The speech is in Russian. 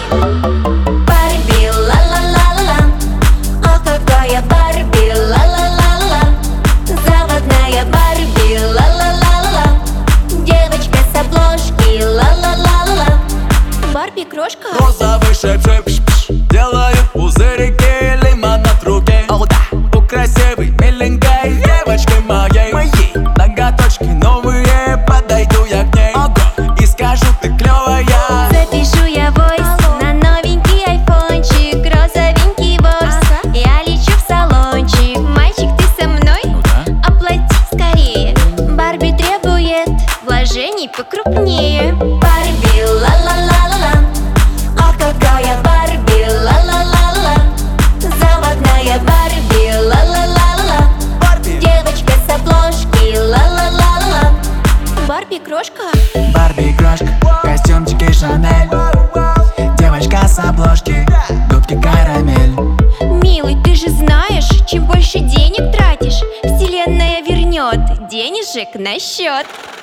Барби, ла-ла-ла-ла-ла. Ох, какая Барби, ла-ла-ла-ла-ла. Заводная Барби, ла-ла-ла-ла-ла. Девочка с обложки, ла-ла-ла-ла-ла. Барби крошка. Розовый шип-шип, делают пузырики, лимонад в руке. О, да. У красивой, миленькой девочки моей ноготочки новые, подойду я к ней. И скажу, ты клевая. Запишу я войс на новенький айфончик, розовенький бокс. Я лечу в салончик. Мальчик, ты со мной? Оплати скорее. Барби требует вложений покрупнее. Барби, ла-ла-ла-ла-ла. Ох, какая Барби, ла-ла-ла-ла. Заводная Барби, ла-ла-ла-ла. Девочка с обложки, ла-ла-ла-ла. Барби крошка. Барби крошка, костюмчики Шанель. Девочка с обложки, губки карамель. Милый, ты же знаешь, чем больше денег тратишь, вселенная вернет денежек на счет.